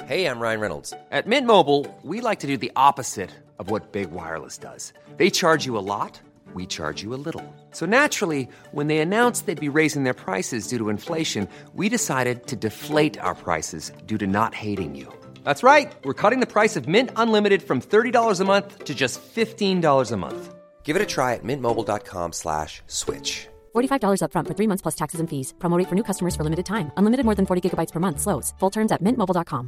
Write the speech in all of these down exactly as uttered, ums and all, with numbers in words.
Hey, I'm Ryan Reynolds. At Mint Mobile, we like to do the opposite of what Big Wireless does. They charge you a lot, we charge you a little. So naturally, when they announced they'd be raising their prices due to inflation, we decided to deflate our prices due to not hating you. That's right. We're cutting the price of Mint Unlimited from thirty dollars a month to just fifteen dollars a month. Give it a try at mintmobile.com slash switch. forty-five dollars up front for three months plus taxes and fees. Promo rate for new customers for limited time. Unlimited more than forty gigabytes per month. Slows full terms at mint mobile dot com.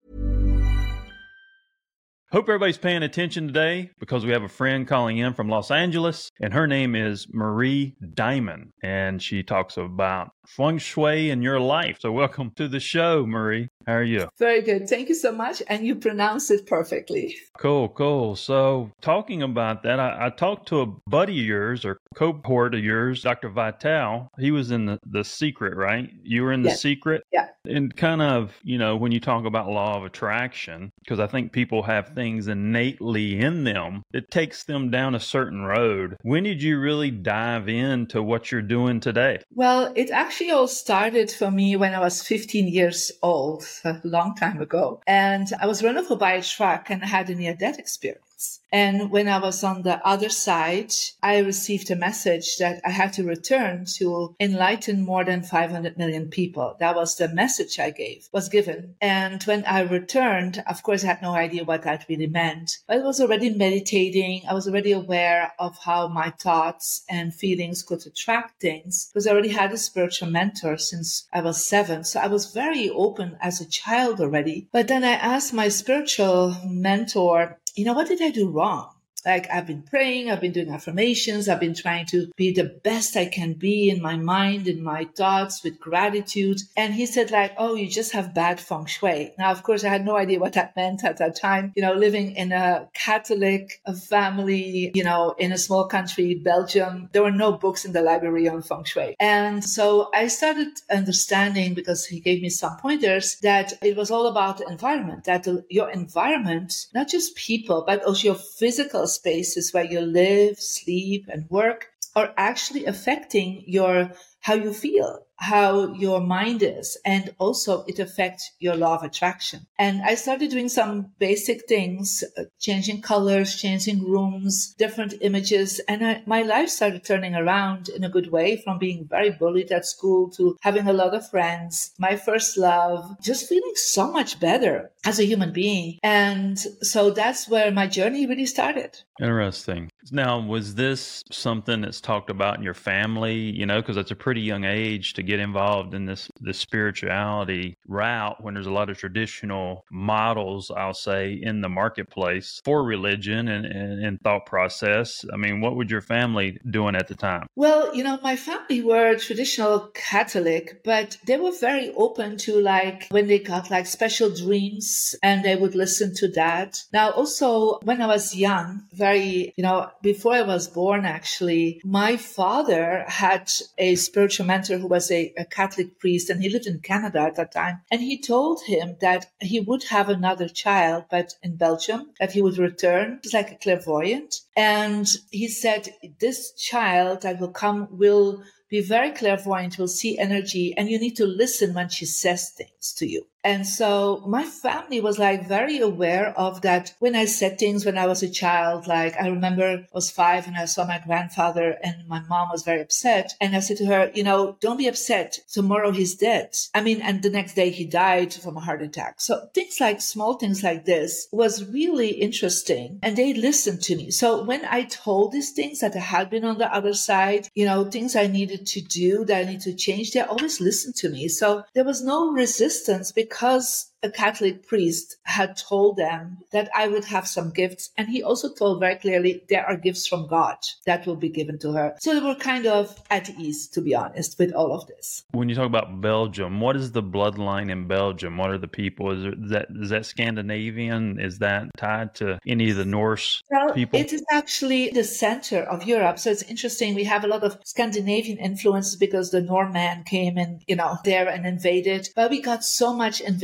Hope everybody's paying attention today because we have a friend calling in from Los Angeles, and her name is Marie Diamond, and she talks about feng shui in your life. So welcome to the show, Marie. How are you? Very good. Thank you so much. And you pronounce it perfectly. Cool, cool. So talking about that, I, I talked to a buddy of yours or cohort of yours, Doctor Vital. He was in the, the Secret, right? You were in the Yes. Secret? Yeah. And kind of, you know, when you talk about law of attraction, because I think people have things innately in them that takes them down a certain road. When did you really dive into what you're doing today? Well, it actually all started for me when I was fifteen years old, a long time ago. And I was run over by a truck and I had a near-death experience. And when I was on the other side, I received a message that I had to return to enlighten more than five hundred million people. That was the message I gave, was given. And when I returned, of course, I had no idea what that really meant. I was already meditating. I was already aware of how my thoughts and feelings could attract things because I already had a spiritual mentor since I was seven. So I was very open as a child already. But then I asked my spiritual mentor, you know, what did I do wrong? Like, I've been praying, I've been doing affirmations, I've been trying to be the best I can be in my mind, in my thoughts, with gratitude. And he said, like, oh, you just have bad feng shui. Now, of course, I had no idea what that meant at that time. You know, living in a Catholic family, you know, in a small country, Belgium, there were no books in the library on feng shui. And so I started understanding, because he gave me some pointers, that it was all about the environment, that the, your environment, not just people, but also your physical spaces where you live, sleep, and work are actually affecting your how you feel, how your mind is, and also it affects your law of attraction. And I started doing some basic things, uh, changing colors, changing rooms, different images, and I, my life started turning around in a good way, from being very bullied at school to having a lot of friends, my first love, just feeling so much better as a human being. And so that's where my journey really started. Interesting. Now, was this something that's talked about in your family, you know, because it's a pretty young age to get involved in this, this spirituality route when there's a lot of traditional models, I'll say, in the marketplace for religion and, and, and thought process? I mean, what would your family doing at the time? Well, you know, my family were traditional Catholic, but they were very open to, like, when they got like special dreams, and they would listen to that. Now, also when I was young, very, you know, before I was born, actually, my father had a spiritual mentor who was a, a Catholic priest, and he lived in Canada at that time. And he told him that he would have another child, but in Belgium, that he would return. He's like a clairvoyant. And he said, this child that will come will be very clairvoyant, will see energy, and you need to listen when she says things to you. And so my family was like very aware of that. When I said things when I was a child, like I remember I was five and I saw my grandfather and my mom was very upset. And I said to her, you know, don't be upset. Tomorrow he's dead. I mean, and the next day he died from a heart attack. So things like small things like this was really interesting. And they listened to me. So when I told these things that I had been on the other side, you know, things I needed to do, that I need to change, they always listened to me. So there was no resistance because because a Catholic priest had told them that I would have some gifts. And he also told very clearly there are gifts from God that will be given to her. So they were kind of at ease, to be honest, with all of this. When you talk about Belgium, what is the bloodline in Belgium? What are the people? Is, it, is that is that Scandinavian? Is that tied to any of the Norse well, people? It is actually the center of Europe. So it's interesting. We have a lot of Scandinavian influences because the Norman came and, you know, there and invaded. But we got so much invasion.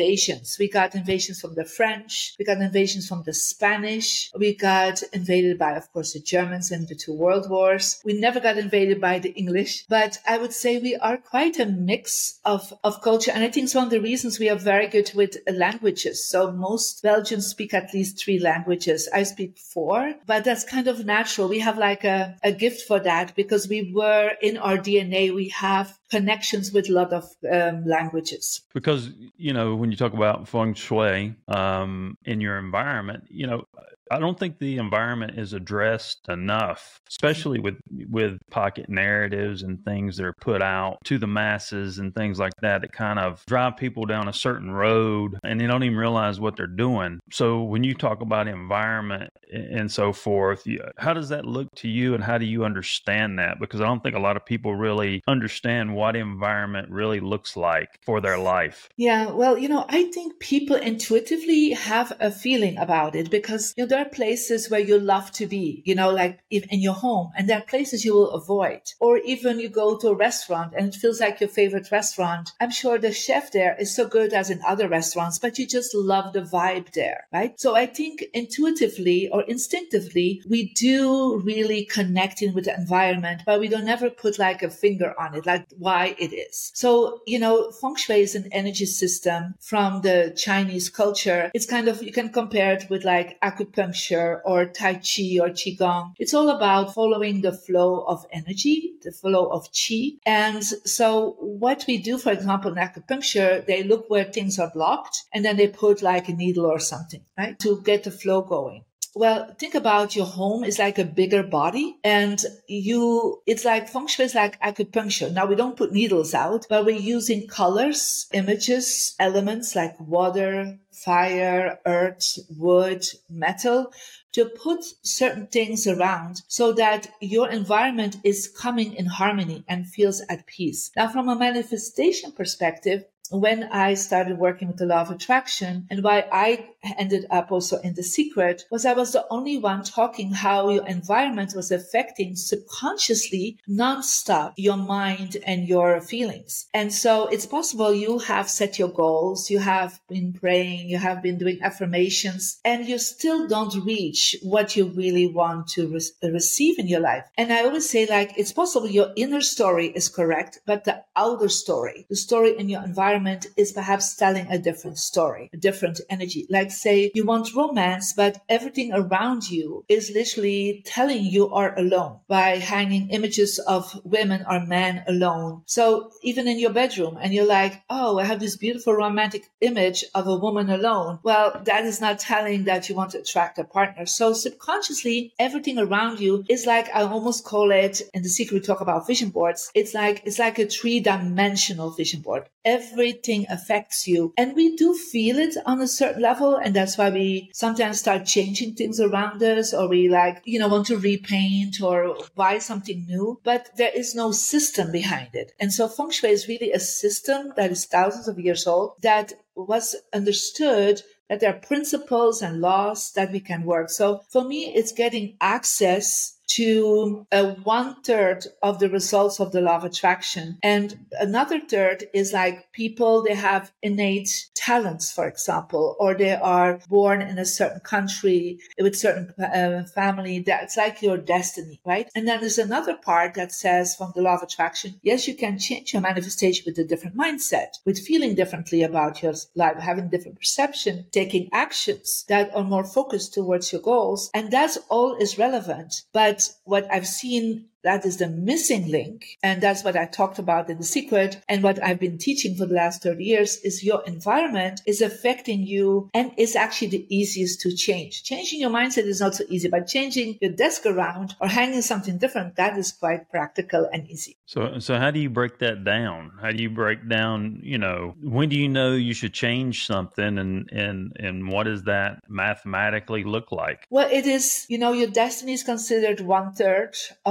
invasions. We got invasions from the French. We got invasions from the Spanish. We got invaded by, of course, the Germans in the two world wars. We never got invaded by the English. But I would say we are quite a mix of, of culture. And I think it's one of the reasons we are very good with languages. So most Belgians speak at least three languages. I speak four, but that's kind of natural. We have like a, a gift for that because we were in our D N A. We have connections with a lot of um, languages. Because, you know, when you talk about feng shui um, in your environment, you know, I don't think the environment is addressed enough, especially with with pocket narratives and things that are put out to the masses and things like that that kind of drive people down a certain road and they don't even realize what they're doing. So when you talk about environment and so forth, how does that look to you and how do you understand that? Because I don't think a lot of people really understand what environment really looks like for their life. Yeah, well, you know, I think people intuitively have a feeling about it because, you know, there are places where you love to be, you know, like in your home, and there are places you will avoid. Or even you go to a restaurant and it feels like your favorite restaurant. I'm sure the chef there is so good as in other restaurants, but you just love the vibe there, right? So I think intuitively or instinctively, we do really connect in with the environment, but we don't never put like a finger on it, like why it is. So, you know, feng shui is an energy system from the Chinese culture. It's kind of, you can compare it with like acupuncture or Tai Chi or Qigong. It's all about following the flow of energy, the flow of Qi. And so what we do, for example, in acupuncture, they look where things are blocked and then they put like a needle or something, right, to get the flow going. Well, think about your home is like a bigger body and you, it's like feng shui is like acupuncture. Now we don't put needles out, but we're using colors, images, elements like water, fire, earth, wood, metal to put certain things around so that your environment is coming in harmony and feels at peace. Now, from a manifestation perspective, when I started working with the law of attraction and why I ended up also in The Secret was I was the only one talking how your environment was affecting subconsciously nonstop your mind and your feelings. And so it's possible you have set your goals, you have been praying, you have been doing affirmations, and you still don't reach what you really want to re- receive in your life. And I always say, like, it's possible your inner story is correct, but the outer story, the story in your environment is perhaps telling a different story, a different energy. Like say you want romance, but everything around you is literally telling you are alone by hanging images of women or men alone. So even in your bedroom and you're like, oh, I have this beautiful romantic image of a woman alone. Well, that is not telling that you want to attract a partner. So subconsciously, everything around you is like, I almost call it, in The Secret we talk about vision boards. It's like, it's like a three dimensional vision board. Everything affects you. And we do feel it on a certain level. And that's why we sometimes start changing things around us, or we like, you know, want to repaint or buy something new, but there is no system behind it. And so feng shui is really a system that is thousands of years old that was understood that there are principles and laws that we can work. So for me, it's getting access to a one third of the results of the law of attraction. And another third is like people, they have innate talents, for example, or they are born in a certain country with certain uh, family. That's like your destiny, right? And then there's another part that says from the law of attraction, yes, you can change your manifestation with a different mindset, with feeling differently about your life, having different perception, taking actions that are more focused towards your goals. And that's all is relevant. But what I've seen that is the missing link, and that's what I talked about in The Secret, and what I've been teaching for the last thirty years is your environment is affecting you and is actually the easiest to change. Changing your mindset is not so easy, but changing your desk around or hanging something different, that is quite practical and easy. So, so how do you break that down? How do you break down, you know, when do you know you should change something, and, and, and what does that mathematically look like? Well, it is, you know, your destiny is considered one third of your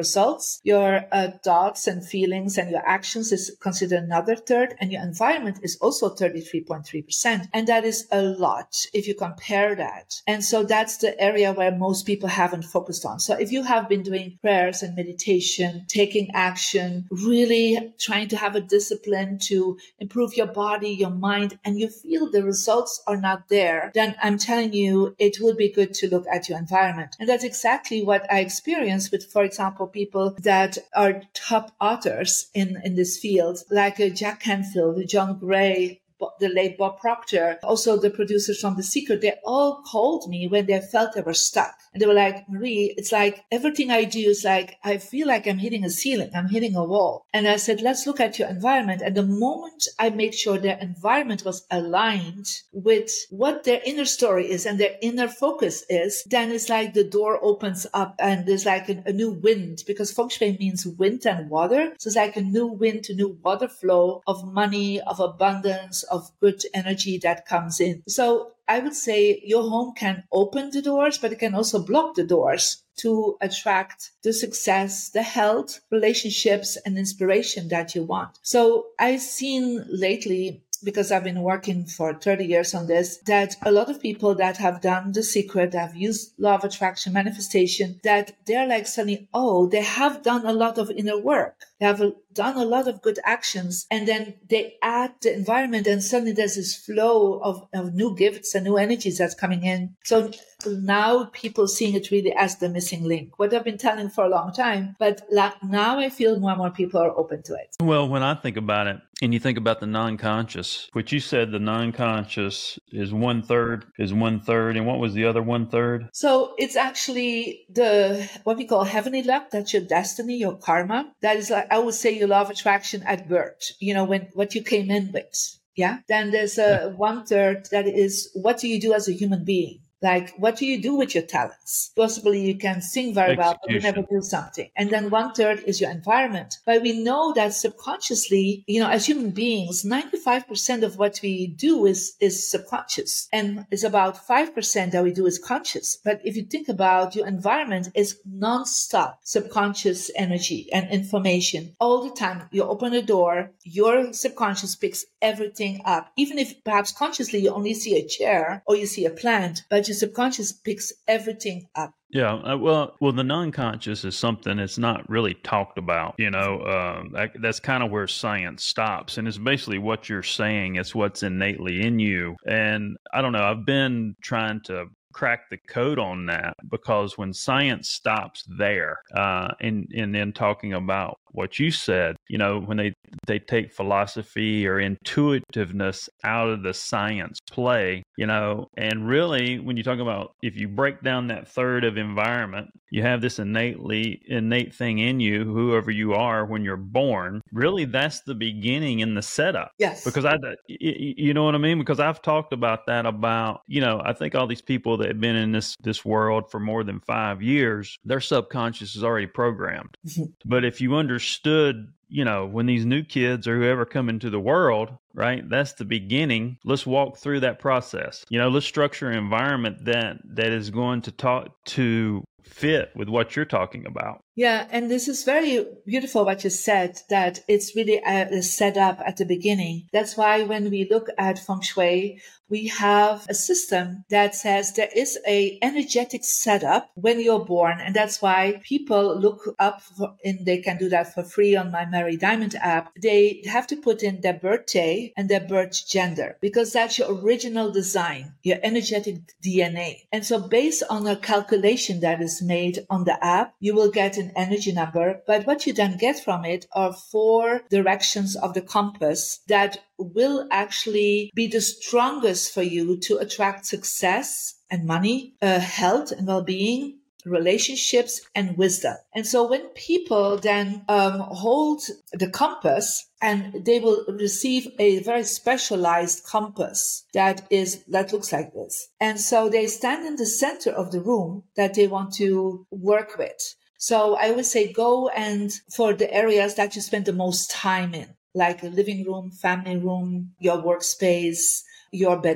results. Your uh, thoughts and feelings and your actions is considered another third, and your environment is also thirty-three point three percent. And that is a lot if you compare that. And so that's the area where most people haven't focused on. So if you have been doing prayers and meditation, taking action, really trying to have a discipline to improve your body, your mind, and you feel the results are not there, then I'm telling you, it would be good to look at your environment. And that's exactly what I experienced with, for example, people that are top authors in, in this field, like uh, Jack Canfield, John Gray, the late Bob Proctor, also the producers from The Secret. They all called me when they felt they were stuck. And they were like, Marie, it's like everything I do is like, I feel like I'm hitting a ceiling, I'm hitting a wall. And I said, let's look at your environment. And the moment I made sure their environment was aligned with what their inner story is and their inner focus is, then it's like the door opens up and there's like a, a new wind, because feng shui means wind and water. So it's like a new wind, a new water flow of money, of abundance, of good energy that comes in. So I would say your home can open the doors, but it can also block the doors to attract the success, the health, relationships, and inspiration that you want. So I've seen lately, because I've been working for thirty years on this, that a lot of people that have done The Secret, that have used law of attraction, manifestation, that they're like suddenly, oh, they have done a lot of inner work. They have done a lot of good actions, and then they add the environment, and suddenly there's this flow of, of new gifts and new energies that's coming in. So now people seeing it really as the missing link, what I've been telling for a long time, but now I feel more and more people are open to it. Well, when I think about it, and you think about the non-conscious, which you said the non-conscious is one third, is one third, and what was the other one third? So it's actually the, what we call heavenly luck. That's your destiny, your karma. That is like, I would say, your law of attraction at birth, you know, when, what you came in with. Yeah. Then there's a one third that is, what do you do as a human being? Like, what do you do with your talents? Possibly you can sing very well, but you never do something. And then one third is your environment. But we know that subconsciously, you know, as human beings, ninety-five percent of what we do is, is subconscious. And it's about five percent that we do is conscious. But if you think about your environment, it's nonstop subconscious energy and information. All the time, you open a door, your subconscious picks everything up. Even if perhaps consciously you only see a chair or you see a plant, but your subconscious picks everything up. Yeah, uh, well, well, the non-conscious is something that's not really talked about. You know, uh, that, that's kind of where science stops, and it's basically what you're saying. It's what's innately in you. And I don't know. I've been trying to crack the code on that, because when science stops there, uh, and and then talking about what you said, you know, when they they take philosophy or intuitiveness out of the science play, you know, and really when you talk about, if you break down that third of environment, you have this innately innate thing in you, whoever you are when you're born. Really, that's the beginning in the setup. Yes. Because I, you know what I mean? Because I've talked about that about, you know, I think all these people that have been in this this world for more than five years, their subconscious is already programmed. Mm-hmm. But if you understood, you know, when these new kids or whoever come into the world, right, that's the beginning. Let's walk through that process. You know, let's structure an environment that that is going to talk to fit with what you're talking about. Yeah, and this is very beautiful what you said, that it's really a, a setup at the beginning. That's why when we look at feng shui, we have a system that says there is a energetic setup when you're born. And that's why people look up, for, and they can do that for free on my Mary Diamond app. They have to put in their birthday and their birth gender, because that's your original design, your energetic D N A. And so based on a calculation that is made on the app, you will get an energy number. But what you then get from it are four directions of the compass that will actually be the strongest for you to attract success and money, uh, health and well-being, relationships, and wisdom. And so when people then um, hold the compass, and they will receive a very specialized compass that is that looks like this. And so they stand in the center of the room that they want to work with. So I would say go and for the areas that you spend the most time in, like a living room, family room, your workspace, your bedroom.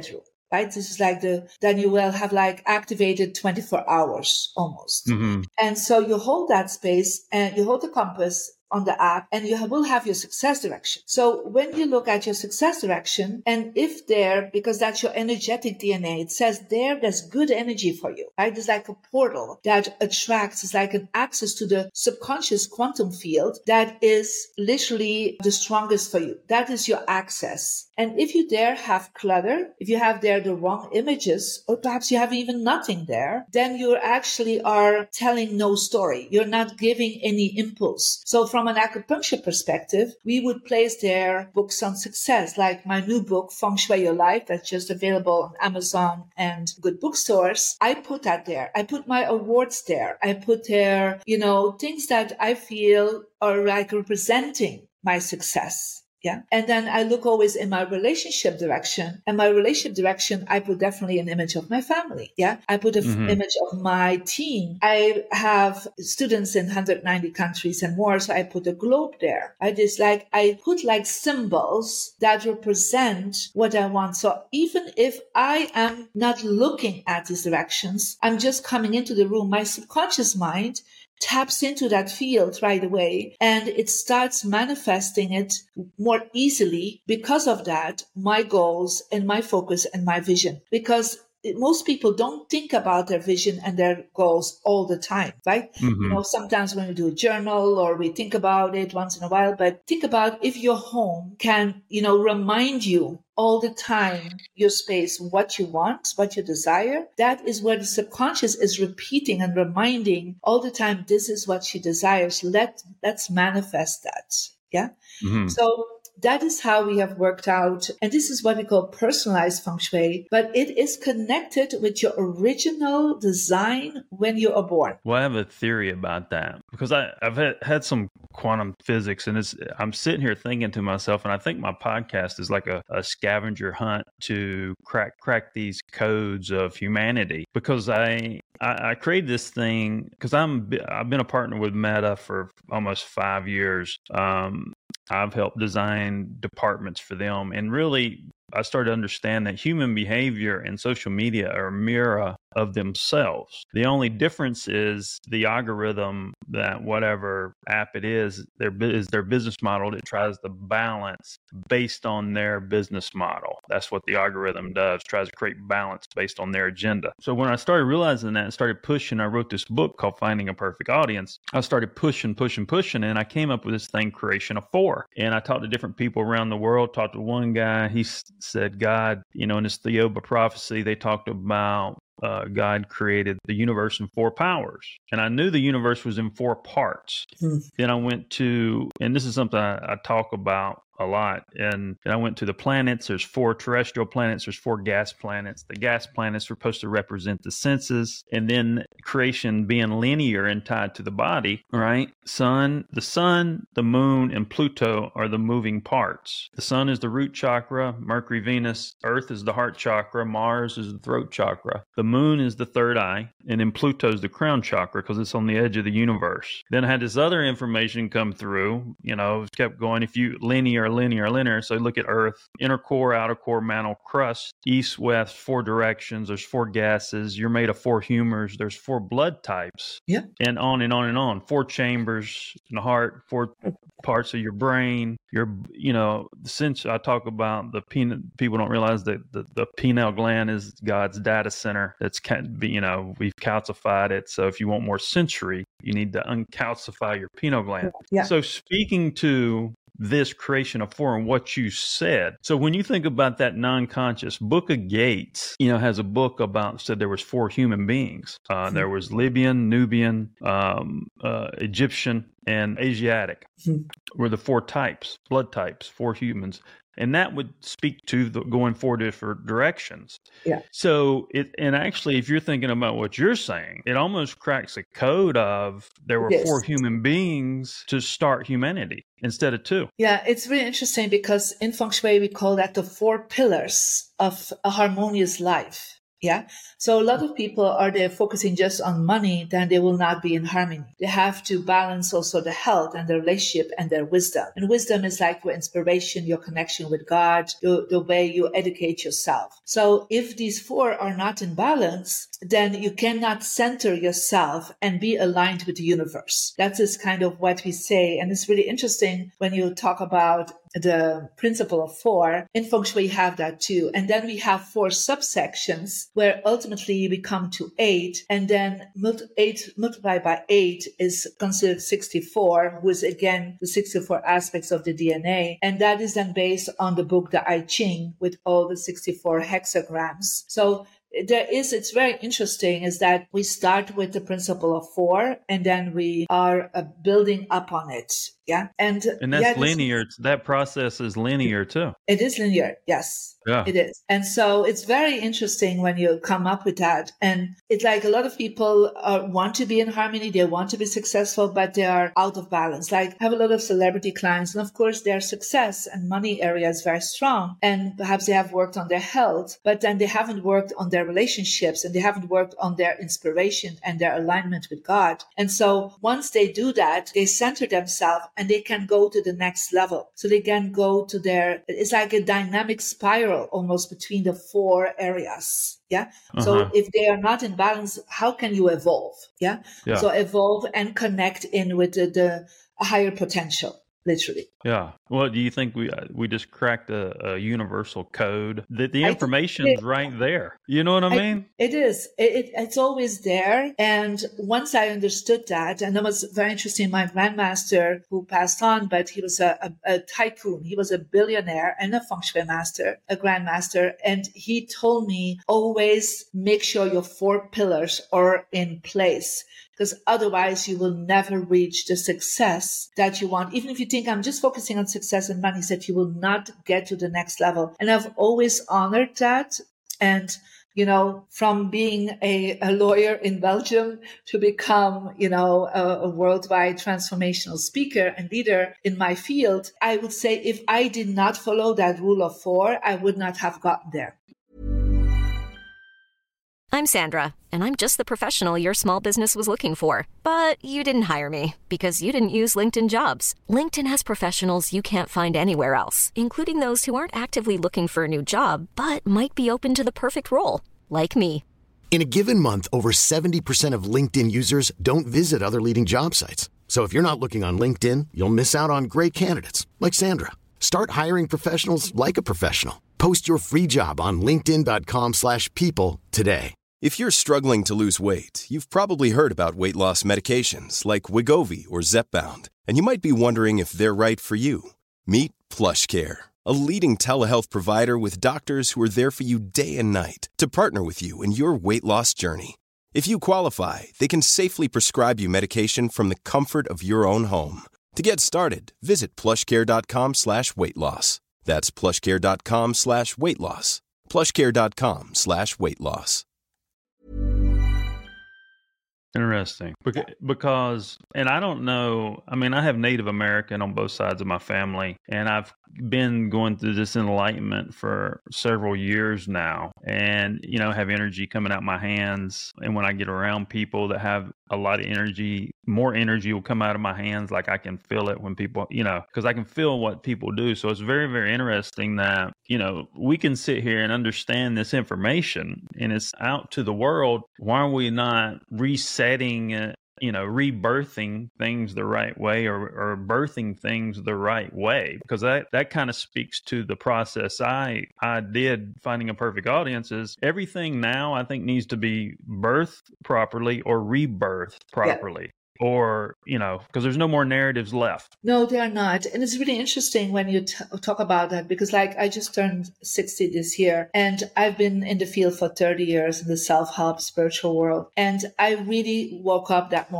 right? This is like the, then you will have like activated twenty-four hours almost. Mm-hmm. And so you hold that space and you hold the compass on the app and you will have your success direction. So when you look at your success direction, and if there, because that's your energetic D N A, it says there, there's good energy for you, right? There's like a portal that attracts, it's like an access to the subconscious quantum field that is literally the strongest for you. That is your access. And if you there have clutter, if you have there the wrong images, or perhaps you have even nothing there, then you actually are telling no story. You're not giving any impulse. So from an acupuncture perspective, we would place there books on success, like my new book, Feng Shui Your Life, that's just available on Amazon and good bookstores. I put that there. I put my awards there. I put there, you know, things that I feel are like representing my success. Yeah. And then I look always in my relationship direction, and my relationship direction, I put definitely an image of my family. Yeah. I put an Mm-hmm. image of my team. I have students in one hundred ninety countries and more. So I put a globe there. I just like, I put like symbols that represent what I want. So even if I am not looking at these directions, I'm just coming into the room, my subconscious mind taps into that field right away, and it starts manifesting it more easily because of that, my goals and my focus and my vision. Because most people don't think about their vision and their goals all the time, right? Mm-hmm. You know, sometimes when we do a journal or we think about it once in a while, but think about if your home can, you know, remind you all the time, your space, what you want, what you desire. That is where the subconscious is repeating and reminding all the time, this is what she desires. Let, let's manifest that. Yeah. Mm-hmm. So that is how we have worked out. And this is what we call personalized feng shui, but it is connected with your original design when you are born. Well, I have a theory about that because I, I've had, had some quantum physics, and it's, I'm sitting here thinking to myself, and I think my podcast is like a, a scavenger hunt to crack crack these codes of humanity, because I I, I created this thing because I'm I've been a partner with Meta for almost five years. Um, I've helped design departments for them, and really I started to understand that human behavior and social media are a mirror of themselves. The only difference is the algorithm that whatever app it is, their is their business model that tries to balance based on their business model. That's what the algorithm does, tries to create balance based on their agenda. So when I started realizing that and started pushing, I wrote this book called Finding a Perfect Audience. I started pushing, pushing, pushing, and I came up with this thing, Creation of Four. And I talked to different people around the world, talked to one guy, he said, God, you know, in this Theoba prophecy, they talked about Uh, God created the universe in four powers. And I knew the universe was in four parts. Mm. Then I went to, and this is something I, I talk about a lot, and, and I went to the planets. There's four terrestrial planets. There's four gas planets. The gas planets are supposed to represent the senses, and then creation being linear and tied to the body, right? Sun, the sun, the moon, and Pluto are the moving parts. The sun is the root chakra, Mercury, Venus, Earth is the heart chakra, Mars is the throat chakra. The moon is the third eye, and then Pluto is the crown chakra because it's on the edge of the universe. Then I had this other information come through, you know, it kept going. If you linear, linear, linear. So look at Earth, inner core, outer core, mantle, crust, east, west, four directions. There's four gases. You're made of four humors. There's four blood types. Yeah. And on and on and on. Four chambers in the heart, four parts of your brain. Your, you know, since I talk about the pineal, people don't realize that the, the pineal gland is God's data center. That's, you know, we've calcified it. So if you want more sensory, you need to uncalcify your pineal gland. Yeah. So speaking to this creation of four and what you said. So when you think about that non-conscious, Book of Gates, you know, has a book about, said there was four human beings. Uh, mm-hmm. There was Libyan, Nubian, um, uh, Egyptian, and Asiatic mm-hmm. were the four types, blood types, four humans. And that would speak to the going four different directions. Yeah. So it, and actually, if you're thinking about what you're saying, it almost cracks a code of there were yes. four human beings to start humanity instead of two. Yeah, it's really interesting because in Feng Shui, we call that the four pillars of a harmonious life. Yeah. So a lot of people are there focusing just on money, then they will not be in harmony. They have to balance also the health and the relationship and their wisdom. And wisdom is like your inspiration, your connection with God, the, the way you educate yourself. So if these four are not in balance, then you cannot center yourself and be aligned with the universe. That is kind of what we say. And it's really interesting when you talk about the principle of four. In Feng Shui, we have that too. And then we have four subsections where ultimately we come to eight. And then multi- eight multiplied by eight is considered sixty-four, who is again the sixty-four aspects of the D N A. And that is then based on the book, the I Ching, with all the sixty-four hexagrams. So there is, it's very interesting is that we start with the principle of four and then we are uh, building up on it. Yeah. And, and that's yeah, linear. That process is linear too. It is linear. Yes. Yeah. It is. And so it's very interesting when you come up with that. And it's like a lot of people uh, want to be in harmony. They want to be successful, but they are out of balance. Like I have a lot of celebrity clients. And of course, their success and money area is very strong. And perhaps they have worked on their health, but then they haven't worked on their relationships and they haven't worked on their inspiration and their alignment with God. And so once they do that, they center themselves and they can go to the next level. So they can go to their, it's like a dynamic spiral almost between the four areas. Yeah. Uh-huh. So if they are not in balance, how can you evolve? Yeah. yeah. So evolve and connect in with the, the higher potential. Literally. Yeah. Well, do you think we we just cracked a, a universal code? That the information's right there. You know what I, I mean? It is. It, it, it's always there. And once I understood that, and that was very interesting, my grandmaster who passed on, but he was a, a, a tycoon. He was a billionaire and a feng shui master, a grandmaster. And he told me, always make sure your four pillars are in place, because otherwise you will never reach the success that you want. Even if you think I'm just focusing on success and money, he said you will not get to the next level. And I've always honored that. And, you know, from being a, a lawyer in Belgium to become, you know, a, a worldwide transformational speaker and leader in my field, I would say if I did not follow that rule of four, I would not have gotten there. I'm Sandra, and I'm just the professional your small business was looking for. But you didn't hire me because you didn't use LinkedIn Jobs. LinkedIn has professionals you can't find anywhere else, including those who aren't actively looking for a new job, but might be open to the perfect role, like me. In a given month, over seventy percent of LinkedIn users don't visit other leading job sites. So if you're not looking on LinkedIn, you'll miss out on great candidates, like Sandra. Start hiring professionals like a professional. Post your free job on linkedin.com slash people today. If you're struggling to lose weight, you've probably heard about weight loss medications like Wegovy or Zepbound, and you might be wondering if they're right for you. Meet PlushCare, a leading telehealth provider with doctors who are there for you day and night to partner with you in your weight loss journey. If you qualify, they can safely prescribe you medication from the comfort of your own home. To get started, visit plushcare.com slash weight loss. That's plushcare.com slash weight loss. plushcare.com slash weight loss. Interesting. Because, and I don't know, I mean, I have Native American on both sides of my family, and I've been going through this enlightenment for several years now, and, you know, have energy coming out my hands. And when I get around people that have a lot of energy, more energy will come out of my hands. Like I can feel it when people, you know, because I can feel what people do. So it's very, very interesting that, you know, we can sit here and understand this information and it's out to the world. Why are we not resetting it? You know, rebirthing things the right way, or, or birthing things the right way, because that, that kind of speaks to the process I I did finding a perfect audience. Is everything now I think needs to be birthed properly or rebirthed properly. Yeah. Or, you know, because there's no more narratives left. No, they are not. And it's really interesting when you t- talk about that, because like I just turned sixty this year and I've been in the field for thirty years in the self-help spiritual world. And I really woke up that morning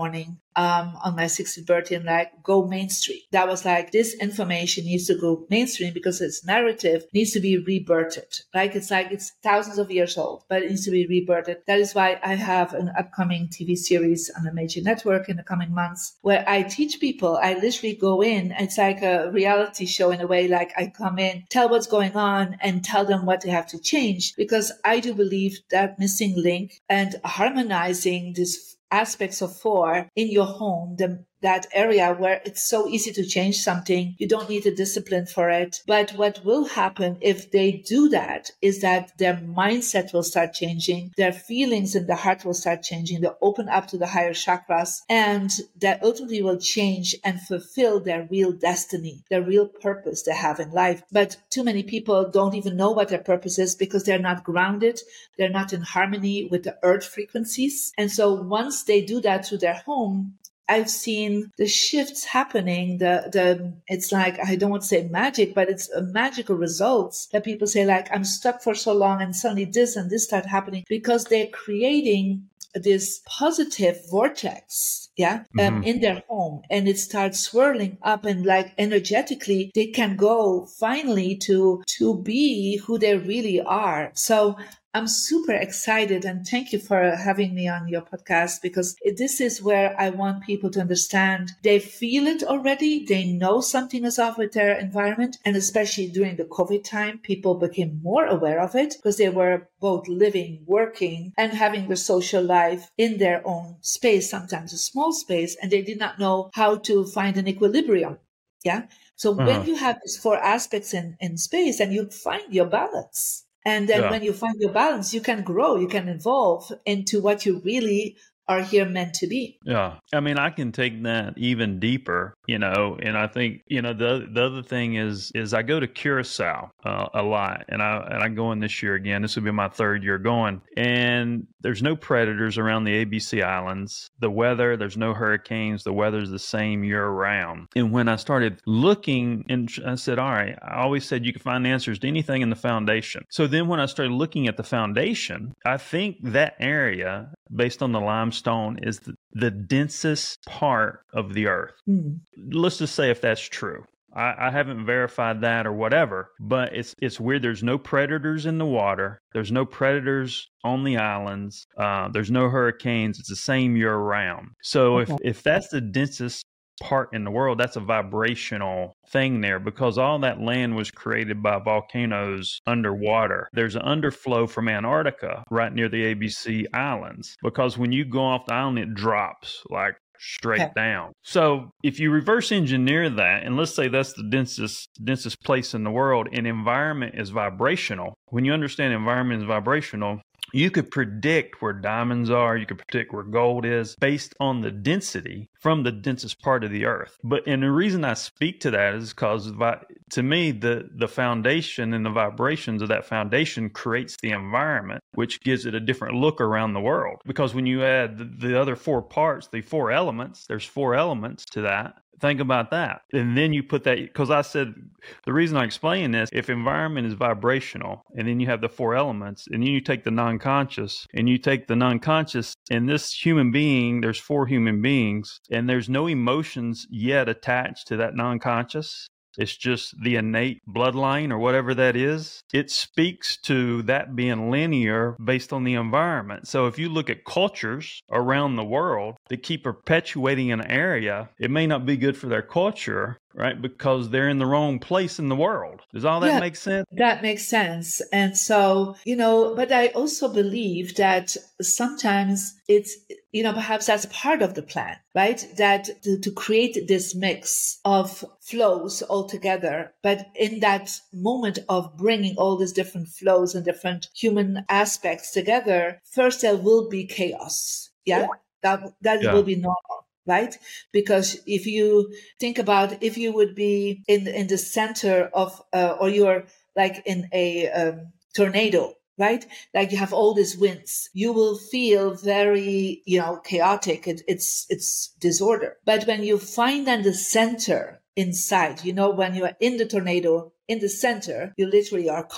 um, on my sixteenth birthday and like, go mainstream. That was like, this information needs to go mainstream because its narrative needs to be rebirthed. Like, it's like, it's thousands of years old, but it needs to be rebirthed. That is why I have an upcoming T V series on a major network in the coming months where I teach people. I literally go in. It's like a reality show in a way. Like, I come in, tell what's going on and tell them what they have to change, because I do believe that missing link and harmonizing these aspects of four in your home, the that area where it's so easy to change something. You don't need a discipline for it. But what will happen if they do that is that their mindset will start changing. Their feelings in the heart will start changing. They'll open up to the higher chakras, and that ultimately will change and fulfill their real destiny, their real purpose they have in life. But too many people don't even know what their purpose is because they're not grounded. They're not in harmony with the earth frequencies. And so once they do that to their home, I've seen the shifts happening. The the it's like, I don't want to say magic, but it's a magical results that people say, like, I'm stuck for so long and suddenly this and this start happening because they're creating this positive vortex, yeah, um, mm-hmm. in their home, and it starts swirling up, and like energetically they can go finally to to be who they really are. So I'm super excited, and thank you for having me on your podcast, because this is where I want people to understand. They feel it already. They know something is off with their environment. And especially during the COVID time, people became more aware of it because they were both living, working, and having the social life in their own space, sometimes a small space, and they did not know how to find an equilibrium. Yeah. So uh-huh. when you have these four aspects in, in space, and you find your balance. And then yeah. when you find your balance, you can grow, you can evolve into what you really are here meant to be. Yeah. I mean, I can take that even deeper, you know, and I think, you know, the the other thing is, is I go to Curacao uh, a lot, and I, and I go in this year again. This will be my third year going, and there's no predators around the A B C Islands. The weather, there's no hurricanes. The weather's the same year round. And when I started looking, and I said, all right, I always said you can find answers to anything in the foundation. So then when I started looking at the foundation, I think that area, based on the limestone, is the, the densest part of the earth. Mm. Let's just say if that's true. I, I haven't verified that or whatever, but it's it's weird. There's no predators in the water. There's no predators on the islands. Uh, there's no hurricanes. It's the same year round. So okay. if, if that's the densest part in the world, that's a vibrational thing there, because all that land was created by volcanoes underwater. There's an underflow from Antarctica right near the A B C Islands, because when you go off the island, it drops like straight okay. down. So if you reverse engineer that, and let's say that's the densest densest place in the world, and environment is vibrational. When you understand environment is vibrational, you could predict where diamonds are. You could predict where gold is based on the density from the densest part of the earth. But and the reason I speak to that is because to me, the, the foundation and the vibrations of that foundation creates the environment, which gives it a different look around the world. Because when you add the, the other four parts, the four elements, there's four elements to that. Think about that. And then you put that, because I said, the reason I explain this, if environment is vibrational, and then you have the four elements, and then you take the non-conscious, and you take the non-conscious, and this human being, there's four human beings, and there's no emotions yet attached to that non-conscious. It's just the innate bloodline or whatever that is. It speaks to that being linear based on the environment. So if you look at cultures around the world that keep perpetuating an area, it may not be good for their culture, right? Because they're in the wrong place in the world. Does all that yeah, make sense? That makes sense. And so, you know, but I also believe that sometimes it's, you know, perhaps that's part of the plan, right? That to, to create this mix of flows all together. But in that moment of bringing all these different flows and different human aspects together, first there will be chaos. Yeah. That, that yeah. will be normal. Right? Because if you think about, if you would be in in the center of, uh, or you're like in a um, tornado, right? Like you have all these winds, you will feel very, you know, chaotic. It, it's it's disorder. But when you find then the center inside, you know, when you are in the tornado, in the center, you literally are calm.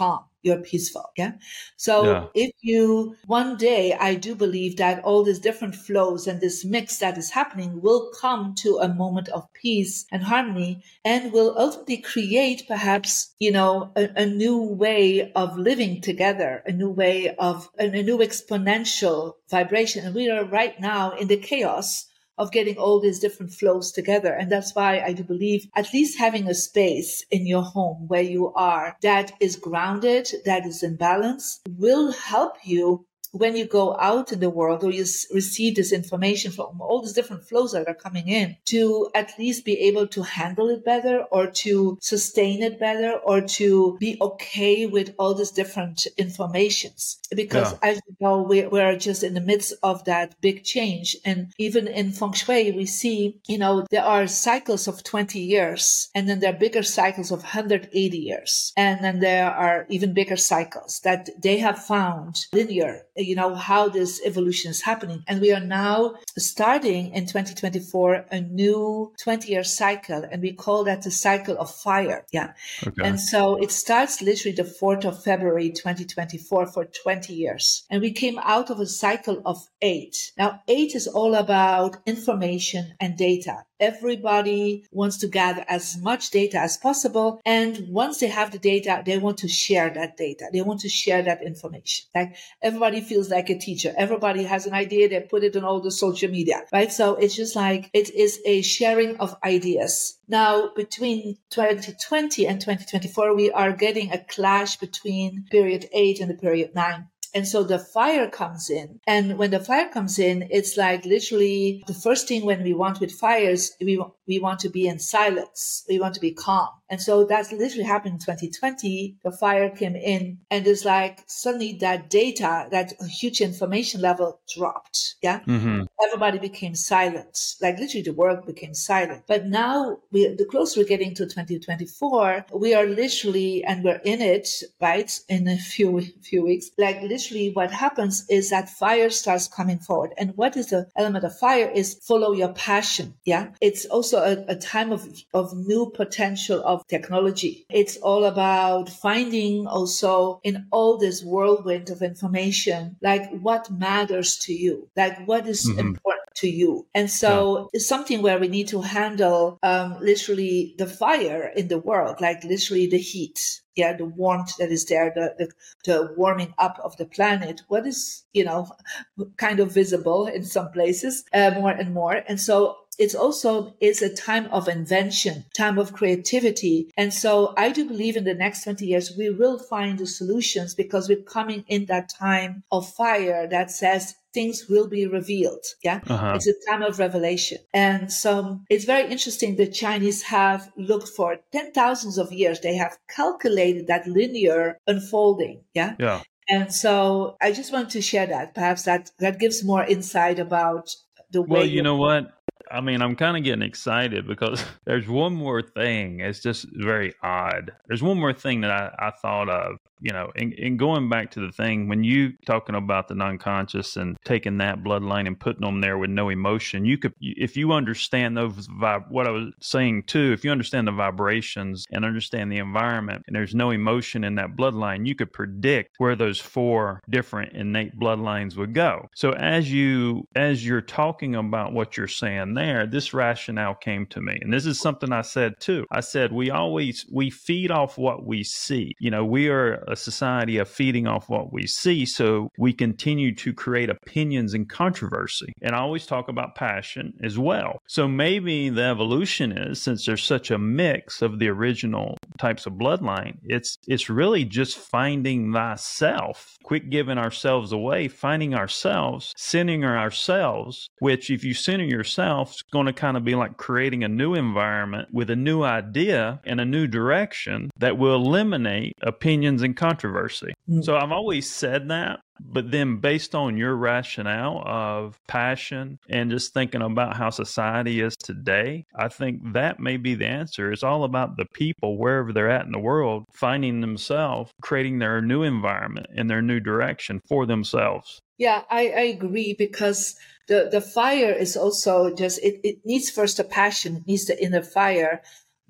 you're peaceful. Yeah. So Yeah. if you, one day, I do believe that all these different flows and this mix that is happening will come to a moment of peace and harmony and will ultimately create perhaps, you know, a, a new way of living together, a new way of, a, a new exponential vibration. And we are right now in the chaos of getting all these different flows together. And that's why I do believe at least having a space in your home where you are that is grounded, that is in balance, will help you when you go out in the world or you s- receive this information from all these different flows that are coming in, to at least be able to handle it better or to sustain it better or to be okay with all these different informations. Because Yeah. as you know, we, we're just in the midst of that big change. And even in feng shui, we see, you know, there are cycles of twenty years and then there are bigger cycles of one hundred eighty years. And then there are even bigger cycles that they have found linear, you know, how this evolution is happening. And we are now starting in twenty twenty-four a new twenty year cycle, and we call that the cycle of fire. Yeah. Okay. And so it starts literally the fourth of February twenty twenty-four for twenty years. And we came out of a cycle of eight. Now, eight is all about information and data. Everybody wants to gather as much data as possible. And once they have the data, they want to share that data. They want to share that information. Like everybody feels like a teacher. Everybody has an idea. They put it on all the social media, right? So it's just like it is a sharing of ideas. Now, between twenty twenty and twenty twenty-four, we are getting a clash between period eight and the period nine. And so the fire comes in. And when the fire comes in, it's like literally the first thing when we want with fire is we, we want to be in silence. We want to be calm. And so that's literally happened in twenty twenty. The fire came in and it's like suddenly that data, that huge information level dropped. Yeah. Mm-hmm. Everybody became silent. Like literally the world became silent. But now we, the closer we're getting to twenty twenty-four, we are literally, and we're in it, right? In a few, few weeks, like literally what happens is that fire starts coming forward. And what is the element of fire is follow your passion. Yeah. It's also a, a time of, of new potential of technology. It's all about finding also in all this whirlwind of information, like what matters to you, like what is Mm-hmm. important to you. And so yeah. It's something where we need to handle um, literally the fire in the world, like literally the heat. Yeah, the warmth that is there, the, the the warming up of the planet, what is, you know, kind of visible in some places uh, more and more. And so it's also is a time of invention, time of creativity. And so I do believe in the next twenty years, we will find the solutions because we're coming in that time of fire that says things will be revealed. Yeah. Uh-huh. It's a time of revelation. And so it's very interesting. The Chinese have looked for ten thousands of years. They have calculated that linear unfolding. Yeah. Yeah. And so I just want to share that. Perhaps that, that gives more insight about the way. Well, you know what? I mean, I'm kind of getting excited because there's one more thing. It's just very odd. There's one more thing that I, I thought of, you know, and, and going back to the thing when you talking about the non-conscious and taking that bloodline and putting them there with no emotion, you could, if you understand those, vib- what I was saying too, if you understand the vibrations and understand the environment and there's no emotion in that bloodline, you could predict where those four different innate bloodlines would go. So as you, as you're talking about what you're saying there, this rationale came to me. And this is something I said too. I said, we always, we feed off what we see. You know, we are a society of feeding off what we see. So we continue to create opinions and controversy. And I always talk about passion as well. So maybe the evolution is, since there's such a mix of the original types of bloodline, it's, it's really just finding thyself, quit giving ourselves away, finding ourselves, centering ourselves, which if you center yourself, it's going to kind of be like creating a new environment with a new idea and a new direction that will eliminate opinions and controversy. Mm. So I've always said that, but then based on your rationale of passion and just thinking about how society is today, I think that may be the answer. It's all about the people, wherever they're at in the world, finding themselves, creating their new environment and their new direction for themselves. Yeah, I, I agree, because the, the fire is also just, it, it needs first a passion, it needs the inner fire.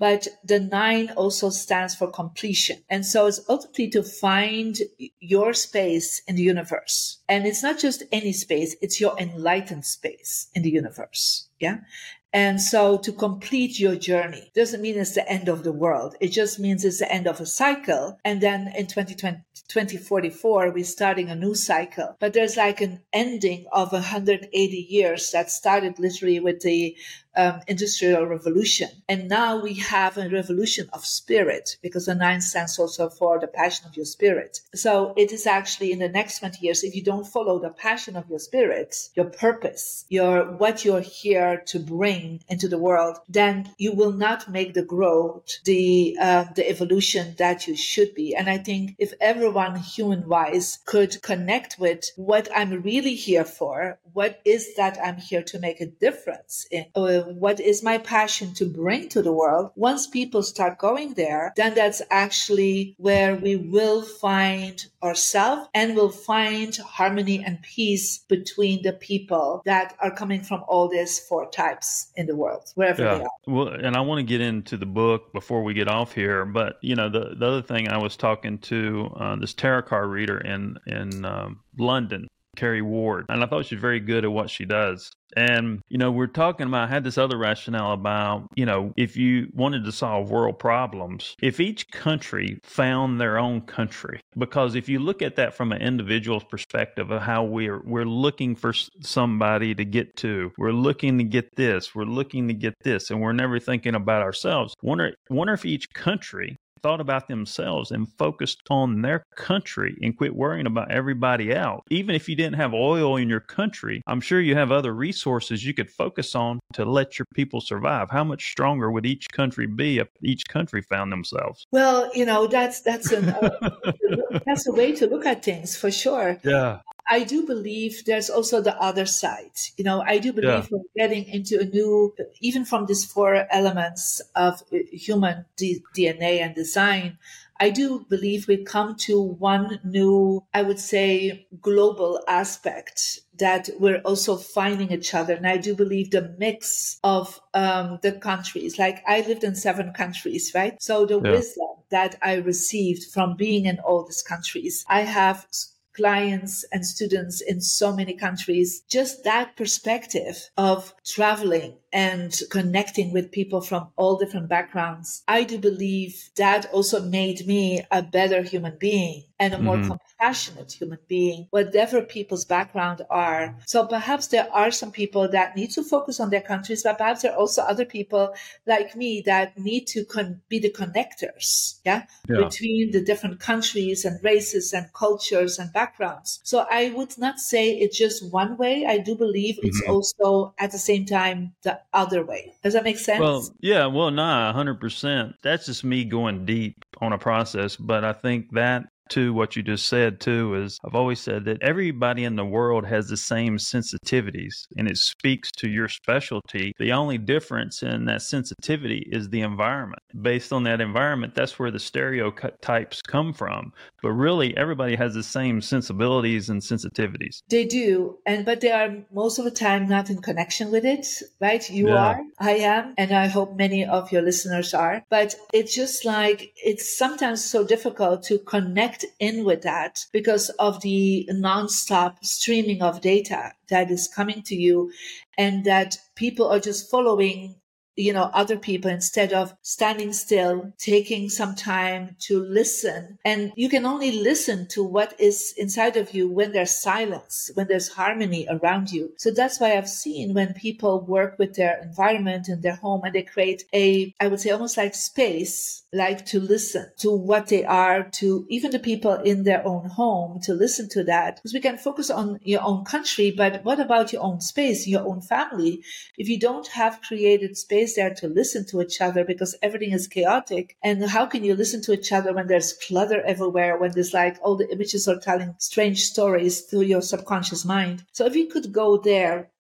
but the nine also stands for completion. And so it's ultimately to find your space in the universe. And it's not just any space, it's your enlightened space in the universe. Yeah. And so to complete your journey doesn't mean it's the end of the world. It just means it's the end of a cycle. And then in twenty twenty, twenty forty-four, we're starting a new cycle. But there's like an ending of one hundred eighty years that started literally with the um, Industrial Revolution. And now we have a revolution of spirit, because the nine stands also for the passion of your spirit. So it is actually in the next twenty years, if you don't follow the passion of your spirit, your purpose, your what you're here to bring into the world, then you will not make the growth, the uh, the evolution that you should be. And I think if everyone human-wise could connect with what I'm really here for, what is that I'm here to make a difference in, uh, what is my passion to bring to the world, once people start going there, then that's actually where we will find ourselves and will find harmony and peace between the people that are coming from all these four types in the world, wherever Yeah. they are. Well, and I want to get into the book before we get off here, but you know, the, the other thing, I was talking to uh, this tarot card reader in in um, London, Carrie Ward, and I thought she's very good at what she does. And, you know, we're talking about, I had this other rationale about, you know, if you wanted to solve world problems, if each country found their own country, because if you look at that from an individual's perspective of how we're, we're looking for somebody to get to, we're looking to get this, we're looking to get this, and we're never thinking about ourselves. Wonder, wonder if each country thought about themselves and focused on their country and quit worrying about everybody else. Even if you didn't have oil in your country, I'm sure you have other resources you could focus on to let your people survive. How much stronger would each country be if each country found themselves? Well, you know, that's that's an, uh, that's a way to look at things for sure. Yeah. I do believe there's also the other side. You know, I do believe Yeah. we're getting into a new, even from these four elements of human D- DNA and design, I do believe we come to one new, I would say, global aspect that we're also finding each other. And I do believe the mix of um, the countries, like I lived in seven countries, right? So the Yeah. wisdom that I received from being in all these countries, I have clients and students in so many countries, just that perspective of traveling and connecting with people from all different backgrounds. I do believe that also made me a better human being and a more Mhm. compassionate human being, whatever people's background are. So perhaps there are some people that need to focus on their countries, but perhaps there are also other people like me that need to con- be the connectors, yeah, Yeah. between the different countries and races and cultures and backgrounds. So I would not say it's just one way. I do believe it's Mhm. also at the same time the other way. Does that make sense? Well, yeah, well, nah, one hundred percent. That's just me going deep on a process. But I think that, too, what you just said, too, is I've always said that everybody in the world has the same sensitivities, and it speaks to your specialty. The only difference in that sensitivity is the environment. Based on that environment, that's where the stereotypes come from. But really, everybody has the same sensibilities and sensitivities. They do, and but they are most of the time not in connection with it, right? You Yeah. are, I am, and I hope many of your listeners are. But it's just like, it's sometimes so difficult to connect in with that because of the nonstop streaming of data that is coming to you, and that people are just following, you know, other people instead of standing still, taking some time to listen. And you can only listen to what is inside of you when there's silence, when there's harmony around you. So that's why I've seen when people work with their environment in their home and they create a, I would say almost like space, like to listen to what they are, to even the people in their own home, to listen to that. Because we can focus on your own country, but what about your own space, your own family? If you don't have created space there to listen to each other because everything is chaotic, and how can you listen to each other when there's clutter everywhere, when there's like all the images are telling strange stories through your subconscious mind? So if you could go there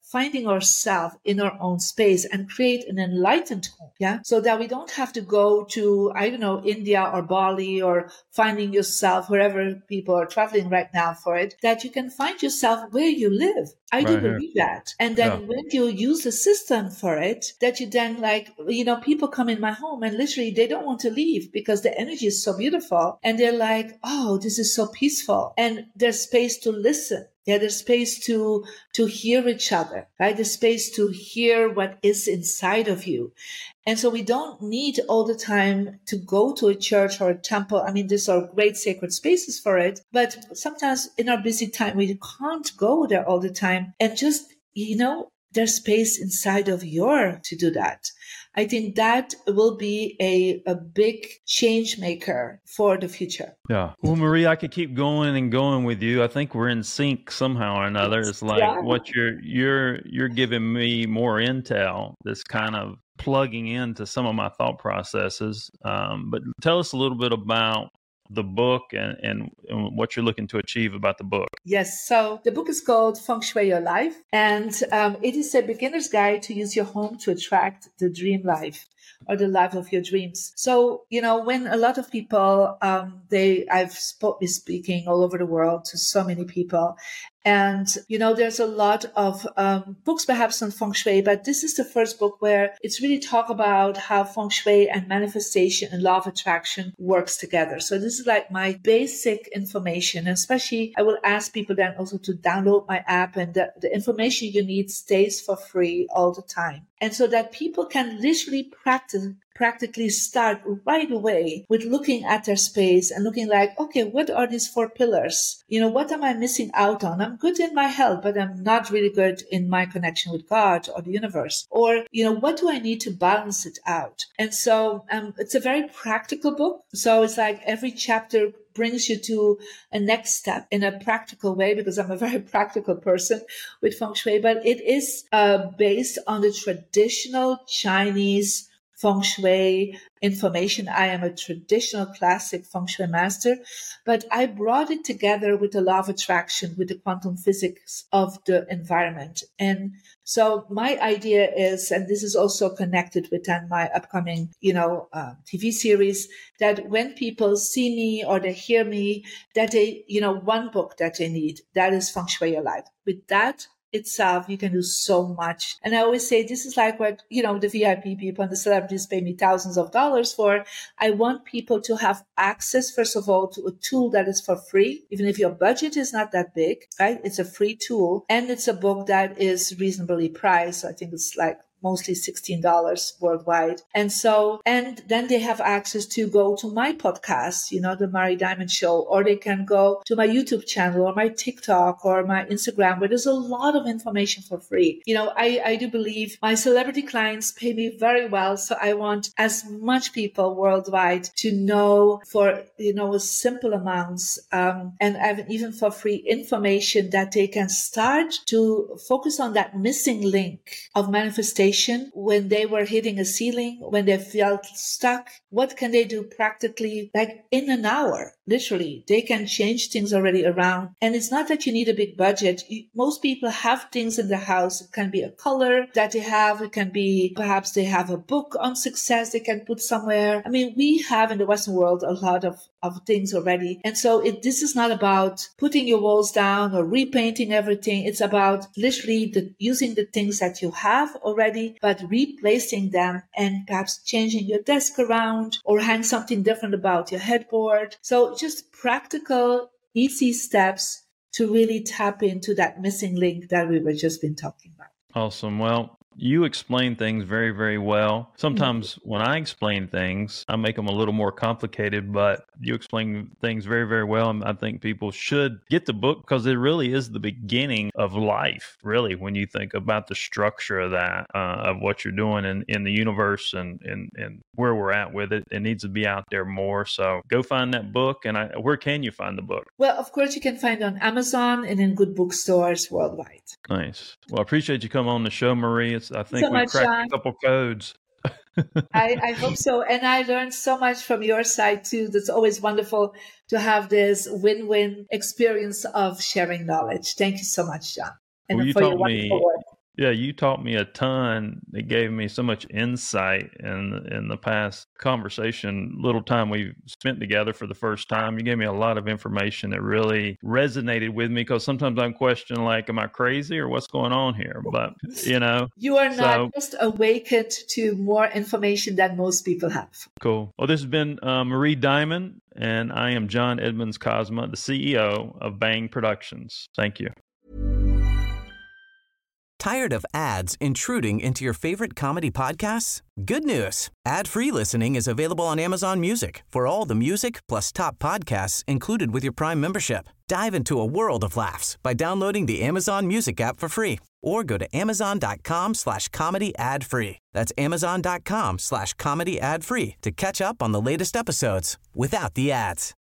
finding ourselves in our own space and create an enlightened home. Yeah. So that we don't have to go to, I don't know, India or Bali or finding yourself wherever people are traveling right now for it, that you can find yourself where you live. I do Right here. believe that. And then Yeah. when you use the system for it, that you then like, you know, people come in my home and literally they don't want to leave because the energy is so beautiful. And they're like, oh, this is so peaceful. And there's space to listen. Yeah, there's space to to hear each other, right? There's space to hear what is inside of you. And so we don't need all the time to go to a church or a temple. I mean, these are great sacred spaces for it. But sometimes in our busy time, we can't go there all the time. And just, you know, there's space inside of your to do that. I think that will be a, a big change maker for the future. Yeah. Well, Marie, I could keep going and going with you. I think we're in sync somehow or another. It's like Yeah. what you're you're you're giving me more intel, this kind of plugging into some of my thought processes. Um, but tell us a little bit about the book and, and, and what you're looking to achieve about the book. Yes. So the book is called Feng Shui Your Life, and um, it is a beginner's guide to use your home to attract the dream life or the life of your dreams. So, you know, when a lot of people, um, they, I've sp- been speaking all over the world to so many people. And, you know, there's a lot of um, books perhaps on Feng Shui, but this is the first book where it's really talk about how Feng Shui and manifestation and law of attraction works together. So this is like my basic information. And especially I will ask people then also to download my app, and the, the information you need stays for free all the time. And so that people can literally practice practically start right away with looking at their space and looking like, okay, what are these four pillars? You know, what am I missing out on? I'm good in my health, but I'm not really good in my connection with God or the universe. Or, you know, what do I need to balance it out? And so um, it's a very practical book. So it's like every chapter brings you to a next step in a practical way, because I'm a very practical person with Feng Shui, but it is uh, based on the traditional Chinese Feng Shui information. I am a traditional classic Feng Shui master, but I brought it together with the law of attraction, with the quantum physics of the environment. And so my idea is, and this is also connected with then my upcoming, you know, uh, T V series, that when people see me or they hear me, that they, you know, one book that they need, that is Feng Shui Your Life. With that itself, you can do so much. And I always say, this is like what, you know, the V I P people and the celebrities pay me thousands of dollars for. I want people to have access, first of all, to a tool that is for free, even if your budget is not that big, right? It's a free tool. And it's a book that is reasonably priced. I think it's like mostly sixteen dollars worldwide. And so, and then they have access to go to my podcast, you know, the Marie Diamond Show, or they can go to my YouTube channel or my TikTok or my Instagram, where there's a lot of information for free. You know, I, I do believe my celebrity clients pay me very well. So I want as much people worldwide to know for, you know, simple amounts, um, and even for free information that they can start to focus on that missing link of manifestation. When they were hitting a ceiling, when they felt stuck, what can they do practically, like in an hour? Literally, they can change things already around. And it's not that you need a big budget. Most people have things in their house. It can be a color that they have. It can be perhaps they have a book on success they can put somewhere. I mean, we have in the Western world a lot of, of things already. And so it, this is not about putting your walls down or repainting everything. It's about literally the, using the things that you have already, but replacing them and perhaps changing your desk around or hang something different about your headboard. So just practical, easy steps to really tap into that missing link that we were just been talking about. Awesome. Well, you explain things very, very well. Sometimes when I explain things, I make them a little more complicated, but you explain things very, very well. And I think people should get the book because it really is the beginning of life, really, when you think about the structure of that, uh, of what you're doing in, in the universe and, and, and where we're at with it. It needs to be out there more. So go find that book. And I, where can you find the book? Well, of course, you can find it on Amazon and in good bookstores worldwide. Nice. Well, I appreciate you coming on the show, Marie. It's, I think so we much, cracked John. a couple codes. I, I hope so. And I learned so much from your side, too. That's always wonderful to have this win-win experience of sharing knowledge. Thank you so much, John. And Well, you for your taught wonderful me. work. Yeah, you taught me a ton. It gave me so much insight in in the past conversation, little time we spent together for the first time. You gave me a lot of information that really resonated with me, because sometimes I'm questioning, like, am I crazy or what's going on here? But, you know. You are not so, just awakened to more information than most people have. Cool. Well, this has been uh, Marie Diamond, and I am John Edmonds Cosma, the C E O of Bang Productions. Thank you. Tired of ads intruding into your favorite comedy podcasts? Good news. Ad-free listening is available on Amazon Music for all the music plus top podcasts included with your Prime membership. Dive into a world of laughs by downloading the Amazon Music app for free or go to amazon.com slash comedy ad free. That's amazon.com slash comedy ad free to catch up on the latest episodes without the ads.